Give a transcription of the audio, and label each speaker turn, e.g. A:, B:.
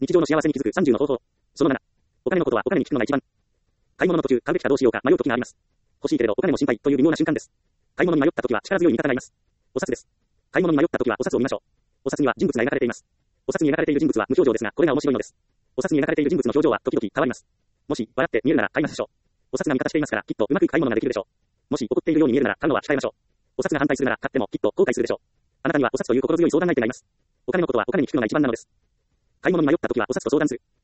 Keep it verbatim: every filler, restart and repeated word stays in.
A: 日常の幸せに気づくさんじゅうの方法。そのなな。お金のことはお金に聞くのが一番。買い物の途中、買うべきかどうしようか迷う時があります。欲しいけれどお金も心配という微妙な瞬間です。買い物に迷った時は力強い味方がいます。お札です。買い物に迷った時はお札を見ましょう。お札には人物が描かれています。お札に描かれている人物は無表情ですが、これが面白いのです。お札に描かれている人物の表情は時々変わります。もし、笑って見えるなら買いましょう。お札が味方していますから、きっとうまく買い物ができるでしょう。もし怒っているように見えるなら買うのは控えましょう。お札が反対するなら買ってもきっと後悔するでしょう。あなたにはお札という心強い相談相手がいます。お金のことはお金に聞くのが一番なのです。買い物に迷った時はお札と相談する。